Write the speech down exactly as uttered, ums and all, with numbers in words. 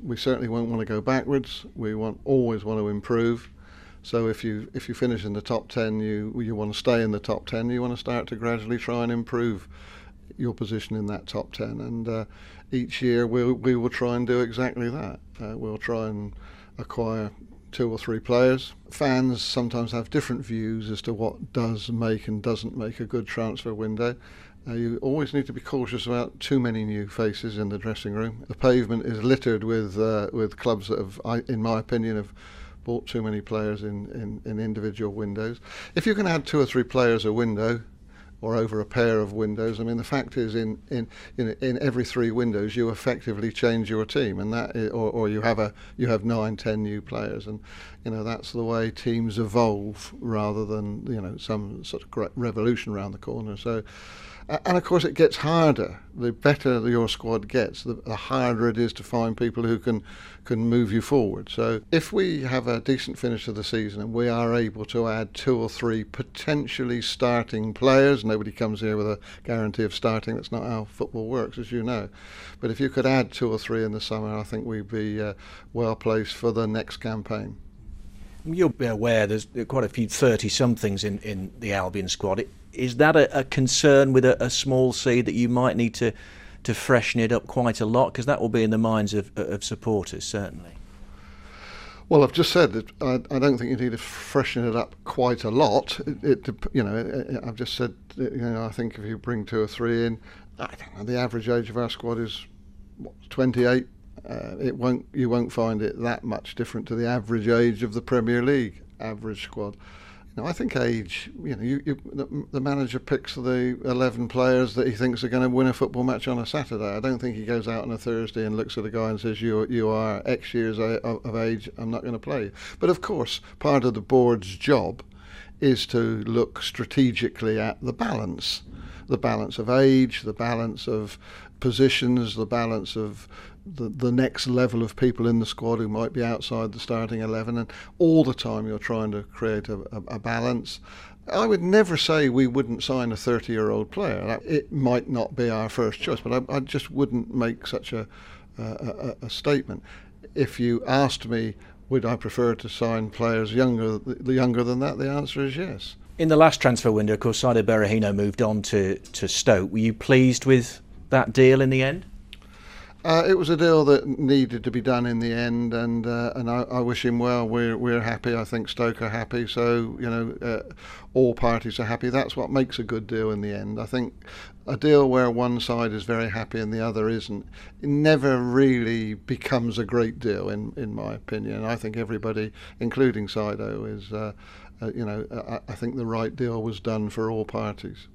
we certainly won't want to go backwards. We want always want to improve. So if you if you finish in the top ten, you you want to stay in the top ten. You want to start to gradually try and improve your position in that top ten. And uh, each year we'll, we will try and do exactly that. Uh, we'll try and acquire two or three players. Fans sometimes have different views as to what does make and doesn't make a good transfer window. Uh, you always need to be cautious about too many new faces in the dressing room. The pavement is littered with uh, with clubs that have, I, in my opinion, have bought too many players in, in, in individual windows. If you can add two or three players a window, or over a pair of windows, I mean, the fact is, in in you know, in every three windows, you effectively change your team, and that is, or or you have a you have nine, ten new players, and you know that's the way teams evolve rather than you know some sort of great revolution around the corner. So. And of course, it gets harder. The better your squad gets, the, the harder it is to find people who can can move you forward. So, if we have a decent finish of the season and we are able to add two or three potentially starting players, nobody comes here with a guarantee of starting. That's not how football works, as you know. But if you could add two or three in the summer, I think we'd be uh, well placed for the next campaign. You'll be aware there's quite a few thirty-somethings in, in the Albion squad. Is that a, a concern with a, a small C that you might need to, to freshen it up quite a lot? Because that will be in the minds of, of supporters, certainly. Well, I've just said that I, I don't think you need to freshen it up quite a lot. It, it you know, it, I've just said, you know, I think if you bring two or three in, I don't know, the average age of our squad is what, twenty-eight. Uh, it won't you won't find it that much different to the average age of the Premier League average squad. You know, I think age. You know, you, you, the, the manager picks the eleven players that he thinks are going to win a football match on a Saturday. I don't think he goes out on a Thursday and looks at a guy and says, "You you are X years of, of age. I'm not going to play you." But of course, part of the board's job is to look strategically at the balance, the balance of age, the balance of positions, the balance of the, the next level of people in the squad who might be outside the starting eleven, and all the time you're trying to create a, a, a balance. I would never say we wouldn't sign a thirty-year-old player. It might not be our first choice, but I, I just wouldn't make such a, a, a statement. If you asked me, would I prefer to sign players younger, younger than that, the answer is yes. In the last transfer window, of course, Saido Berahino moved on to, to Stoke. Were you pleased with that deal in the end? Uh, it was a deal that needed to be done in the end, and uh, and I, I wish him well. We're we're happy. I think Stoke are happy. So you know, uh, all parties are happy. That's what makes a good deal in the end. I think a deal where one side is very happy and the other isn't, it never really becomes a great deal, in in my opinion. I think everybody, including Saido, is uh, uh, you know, I, I think the right deal was done for all parties.